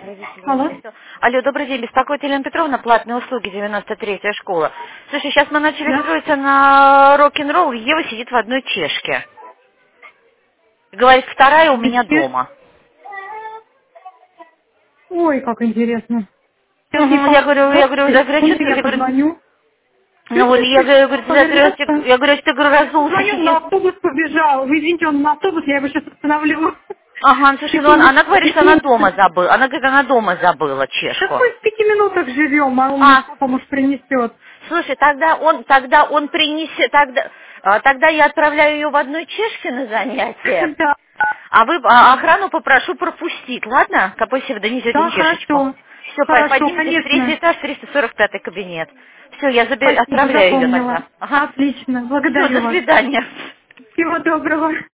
Алло. Алло, добрый день, беспокоит Елена Петровна, платные услуги, 93-я школа. Слушай, сейчас мы начали Да? строиться на рок-н-ролл, Ева сидит в одной чешке. Говорит, вторая у меня Беспе- дома. Ой, как интересно. Сейчас Угу, я говорю, секунду, здрасте, я я говорю, позвоню. ну вот, Слышишь, я говорю, повернется. я говорю, ты говорю, разулся, Звоню, на автобус побежал. Вы извините, он на автобус, я его сейчас остановлю. Ага, ну, слушай, ну Секунду. она говорит, что она дома забыла. Она говорит, она дома забыла Так чешку. мы в 5 минутах живем, а он мне А, папа, может, принесет. слушай, тогда он принесет, тогда я отправляю ее в одной чешке на занятие, Да, а охрану попрошу пропустить, ладно? Капуси вы донесете да, чешечку. хорошо. Все, Хорошо, поднимитесь, третий конечно. этаж, 345 кабинет. Все, я Спасибо, отправляю ее запомнила. тогда. Ага. Отлично, Все, благодарю до вас. свидания. Всего доброго.